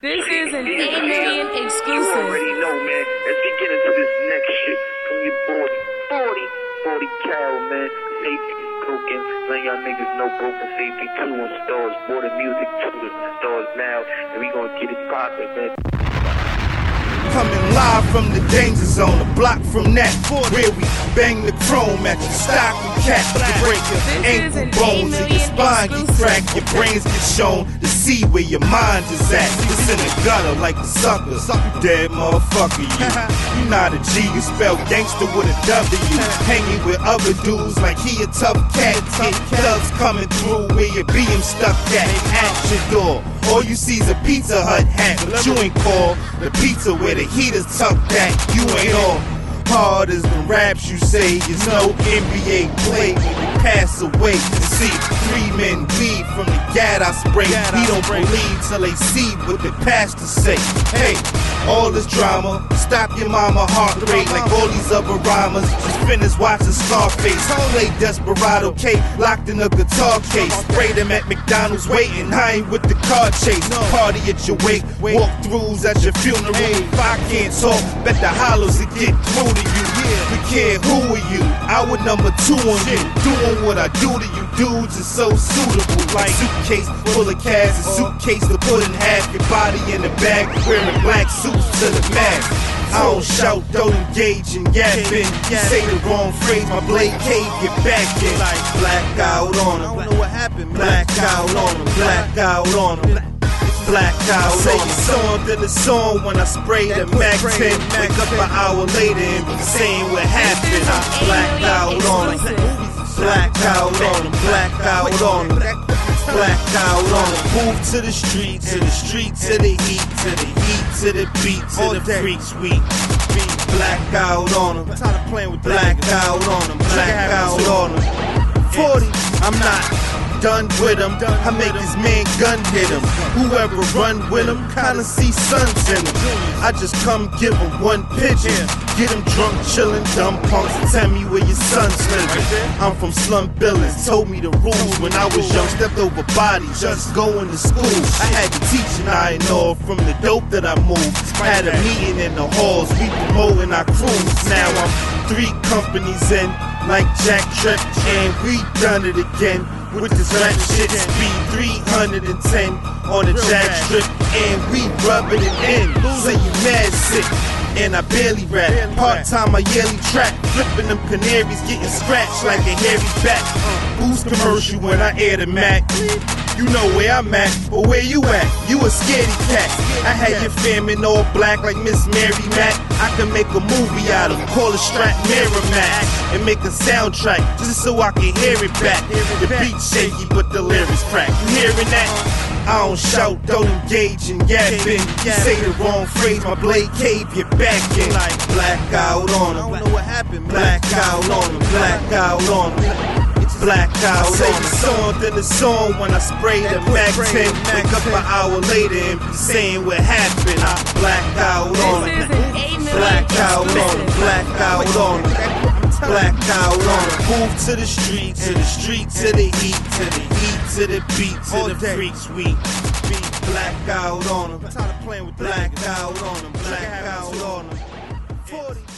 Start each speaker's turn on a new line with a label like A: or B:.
A: This is an 8 million exclusive.
B: You already know, man. Let's get into this next shit from your boy, 40 Cal, man. Safety is broken. Let y'all niggas know broken safety 2 on stars. More the music to the stars now. And we gonna get it poppin', man.
C: Coming live from the danger zone, a block from that, where we bang the chrome at your stocking cap. You break your ankle bones and your spine get cracked, your brains get shown to see where your mind is at. It's in the gutter like a sucker, dead motherfucker. You not a G, you spell gangster with a W. Hanging with other dudes like he a tough cat. Get thugs coming through where your BM stuck at your door. All you see's a Pizza Hut hat, but you ain't called the pizza where the heaters tucked at. You ain't all hard as the raps you say. It's no NBA play when you pass away. You see 3 men bleed from the gat I spray. He don't believe till they see what the pastor say. Hey, all this drama, stop your mama heart rate like all these other rhymers. Just finished watching Scarface. Play Desperado K, locked in a guitar case. Spray them at McDonald's waiting, I ain't with the car chase. Party at your wake, walk-throughs at your funeral. If I can't talk, bet the hollows will get through to you. We care who are you, I would number 2 on you. Doing what I do to you dudes is so suitable. Like suitcase full of cash, a suitcase to put in half your body in the bag. Wearing black suits to the mask. I don't shout, don't engage in yapping. You say the wrong phrase, my blade cave, get back in. Like blackout on him. I don't know what happened, blackout on him, blackout on him. Blackout, say it's on, then it's on when I spray the Mac 10. Wake up an hour later and be saying what happened. I blacked out on him, blackout on him, blackout on him, blackout on him. Move to the street, to the street, to the heat, to the heat, to the beat, to the freak sweet. Blackout on him, blackout on him, blackout on him. 40, I'm not done with him. I make this man gun hit him. Whoever run with him, kinda see sons in him. I just come give him one picture. Get him drunk, chillin', dumb punks, and tell me where your son's living. I'm from slum billings, told me the rules when I was young. Stepped over bodies, just going to school. I had to teach and I know from the dope that I moved. Had a meeting in the halls, we promoting our crews. Now I'm 3 companies in, like Jack Tripp, and we done it again. With this rap shit, speed 310 on the jack strip, and we rubbing it in. Say you mad sick, and I barely rap. Part-time, my yearly track, flipping them canaries, getting scratched like a hairy bat. Who's commercial when I air the Mac? You know where I'm at, but where you at? You a scaredy cat. I had your fam in all black like Miss Mary Mac. I can make a movie out of, call it Strap Miramax, and make a soundtrack just so I can hear it back. The beat shaky, but the lyrics crack. You hearing that? I don't shout, don't engage in yapping. You say the wrong phrase, my blade cave, get back in. Like blackout on him, I don't know what happened. Blackout on him, blackout on him. Blackout, say it's on, then it's on when I spray the Mac 10. Wake up an hour later and be saying what happened. I blackout on him, blackout on him, blackout on him, blackout on him. Move to the street, to the street, to the heat, to the heat, to the beat, to the freak sweet. Blackout on him, blackout on him, blackout on him. 40.